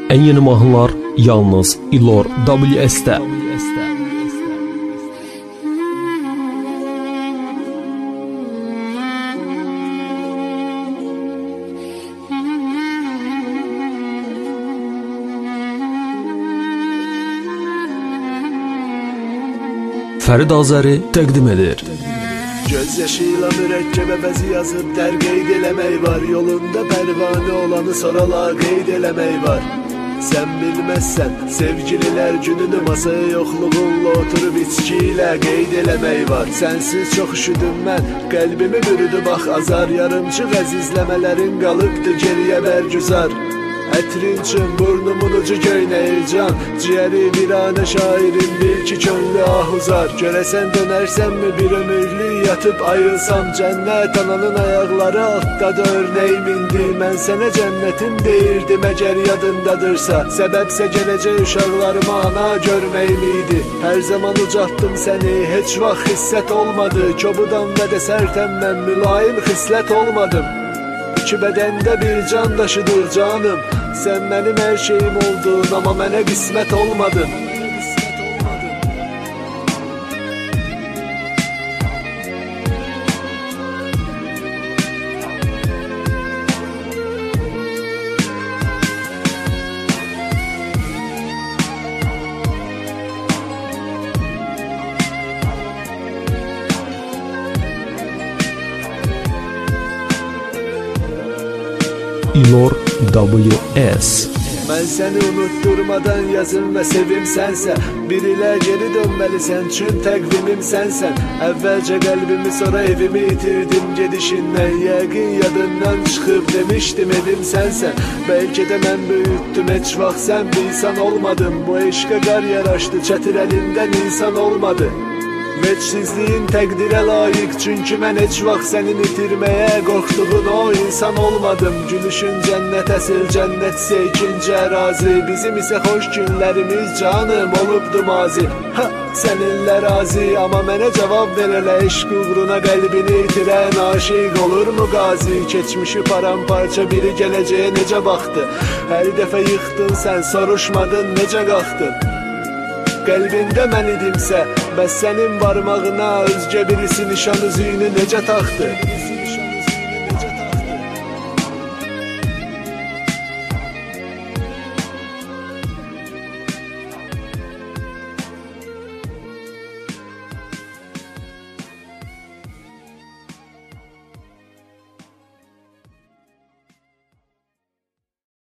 Ən yeni mahnılar yalnız İlor WS-də. Fərid Azəri təqdim edir. Gözyaşıyla mürəkkəbə bəzi yazıb dər qeyd eləmək var. Yolunda pərvanə olanı sorala qeyd eləmək var. Sən bilməzsən sevgililər gününü masaya yoxluğunla oturub içki ilə qeyd eləmək var. Sənsiz çox üşüdüm mən, qəlbimi bürüdü bax azar. Yarımçıq əzizləmələrin qalıbdı geriyə bərgüzar. Ətrin üçün burnumun ucu göynəyir can. Ciyəri viranə şairin bil ki könlü ahuzar. Görəsən dönərsənmi bir ömürlük yatıb ayılsam. Cənnət ananın ayaqları altdadı örnəyim indi. Mən sənə cənnətim deyirdim əgər yadındadırsa. Səbəbsə gələcək uşaqlarıma ana görməyim idi. Hər zaman ucaltdım səni, heç vaxt hissət olmadı. Kobudan və də sərtəm mən, mülayim xislət olmadım. İki bədəndə bir can daşıdır canım. Sən mənim hər şeyim oldun, amma mənə qismət olmadın. İlor WS. Mən səni unutturmadan yazım və sevim sənsə. Bir ilə geri dönməlisən, çün təqvimim sənsən. Əvvəlcə qəlbimi, sonra evimi itirdim gedişindən. Yəqin yadından çıxıb demişdim evim sənsən. Bəlkə də mən böyütdüm, heç vaxt sən bir insan olmadım. Bu eşqə qar yaraşdı, çətir əlindən insan olmadı. Vəcsizliyin təqdirə layiq, çünki mən heç vaxt sənin itirməyə qorxduğun o insan olmadım. Gülüşün cənnət əsl, cənnətsə ikinci ərazi. Bizim isə xoş günlərimiz canım olubdu mazi. Səninlə razi, amma mənə cavab ver elə. Eşq uğruna qəlbini itirən aşiq olurmu qazi? Keçmişi paramparça biri gələcəyə necə baxdı? Hər dəfə yıxdın sən, soruşmadın necə qalxdın? Qəlbində mən idimsə, bəs sənin barmağına özgə birisi nişan üzüyünü necə taxdı?